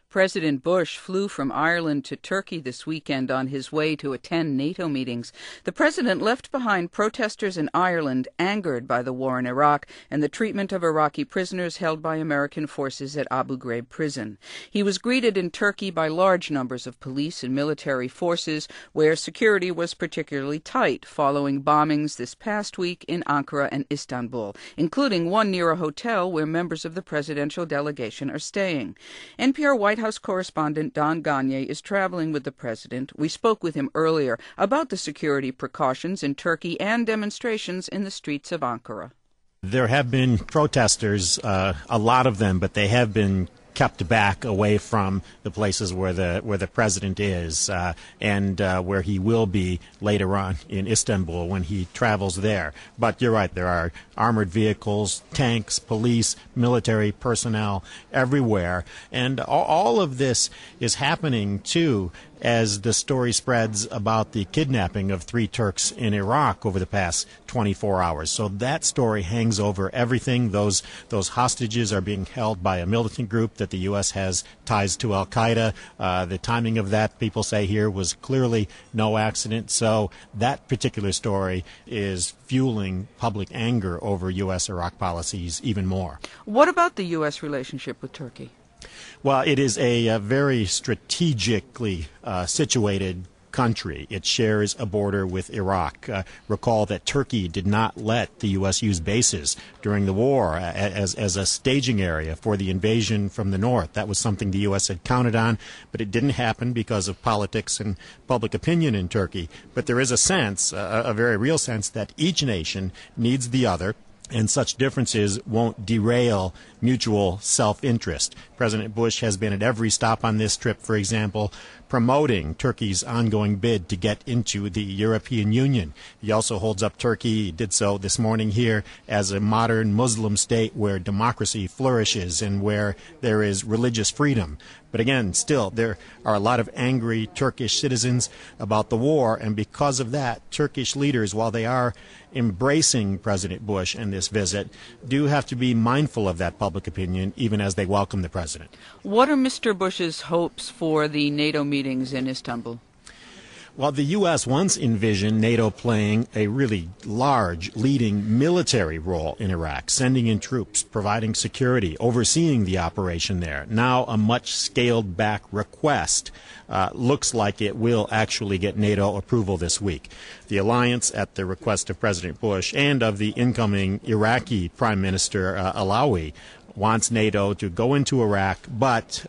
President Bush flew from Ireland to Turkey this weekend on his way to attend NATO meetings. The president left behind protesters in Ireland angered by the war in Iraq and the treatment of Iraqi prisoners held by American forces at Abu Ghraib prison. He was greeted in Turkey by large numbers of police and military forces, where security was particularly tight following bombings this past week in Ankara and Istanbul, including one near a hotel where members of the presidential delegation are staying. NPR White House correspondent Don Gonyea is traveling with the president. We spoke with him earlier about the security precautions in Turkey and demonstrations in the streets of Ankara. There have been protesters, a lot of them, but they have been kept back away from the places where the president is and where he will be later on in Istanbul when he travels there. But you're right, there are armored vehicles, tanks, police, military personnel everywhere. And all of this is happening, too, as the story spreads about the kidnapping of 3 Turks in Iraq over the past 24 hours. So that story hangs over everything. Those hostages are being held by a militant group that the U.S. has ties to Al-Qaeda. The timing of that, people say here, was clearly no accident. So that particular story is fueling public anger over U.S.-Iraq policies even more. What about the U.S. relationship with Turkey? Well, it is a very strategically situated country. It shares a border with Iraq. Recall that Turkey did not let the U.S. use bases during the war as a staging area for the invasion from the north. That was something the U.S. had counted on, but it didn't happen because of politics and public opinion in Turkey. But there is a sense, a very real sense, that each nation needs the other, and such differences won't derail mutual self-interest. President Bush has been at every stop on this trip, for example, promoting Turkey's ongoing bid to get into the European Union. He also holds up Turkey, he did so this morning here, as a modern Muslim state where democracy flourishes and where there is religious freedom. But again, still, there are a lot of angry Turkish citizens about the war, and because of that, Turkish leaders, while they are embracing President Bush and this visit, do have to be mindful of that public opinion, even as they welcome the president. What are Mr. Bush's hopes for the NATO meetings in Istanbul? Well, the U.S. once envisioned NATO playing a really large, leading military role in Iraq, sending in troops, providing security, overseeing the operation there. Now a much scaled-back request looks like it will actually get NATO approval this week. The alliance, at the request of President Bush and of the incoming Iraqi Prime Minister Alawi, wants NATO to go into Iraq, but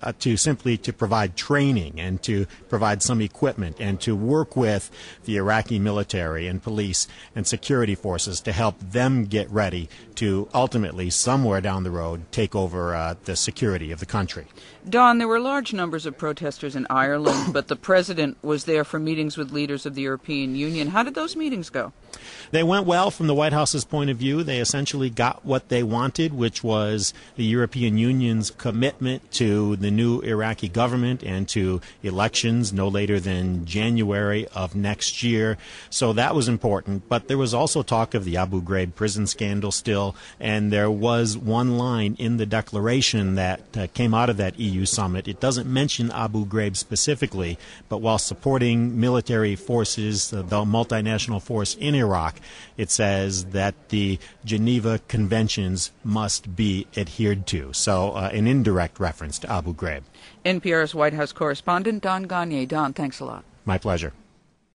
to provide training and to provide some equipment and to work with the Iraqi military and police and security forces to help them get ready to ultimately, somewhere down the road, take over the security of the country. Don, there were large numbers of protesters in Ireland, but the president was there for meetings with leaders of the European Union. How did those meetings go? They went well from the White House's point of view. They essentially got what they wanted, which was the European Union's commitment to the new Iraqi government and to elections no later than January of next year. So that was important. But there was also talk of the Abu Ghraib prison scandal still, and there was one line in the declaration that came out of that EU summit. It doesn't mention Abu Ghraib specifically, but while supporting military forces, the multinational force in Iraq, it says that the Geneva Conventions must be adhered to. So an indirect reference to Abu Ghraib. NPR's White House correspondent Don Gonyea. Don, thanks a lot. My pleasure.